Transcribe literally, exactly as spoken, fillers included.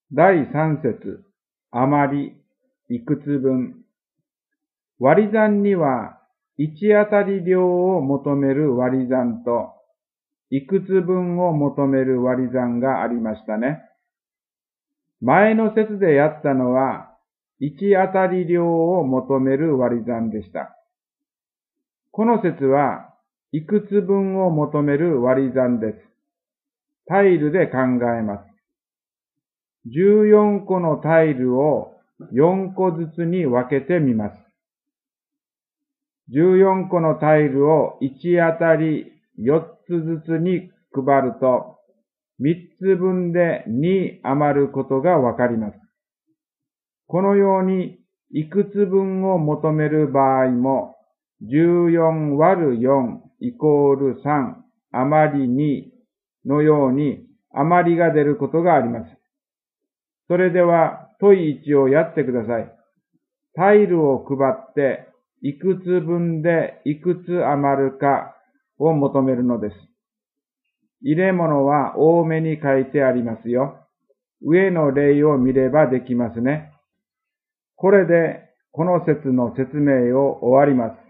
だいさん節、余り、いくつ分。割り算には、いち当たり量を求める割り算と、いくつ分を求める割り算がありましたね。前の節でやったのは、いち当たり量を求める割り算でした。この節は、いくつ分を求める割り算です。タイルで考えます。じゅうよんこのタイルをよんこずつに分けてみます。じゅうよんこのタイルをいち当たりよっつずつに配ると、みっつぶんでに余ることがわかります。このように、いくつ分を求める場合も、じゅうよんわるよんイコールさん余りにのように余りが出ることがあります。それでは、問いいちをやってください。タイルを配って、いくつ分でいくつ余るかを求めるのです。入れ物は多めに書いてありますよ。上の例を見ればできますね。これで、この節の説明を終わります。